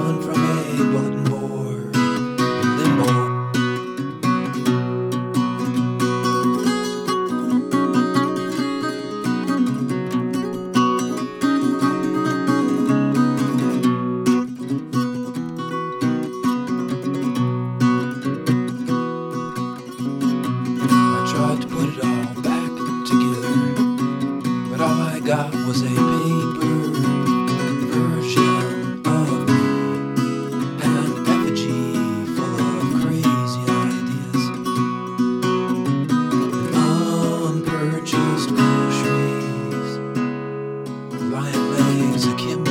fallen from a button board in limbo. I tried to put it all back together, but all I got was a paper version of me, an effigy full of crazy ideas, and unpurchased groceries, lion legs akimbo.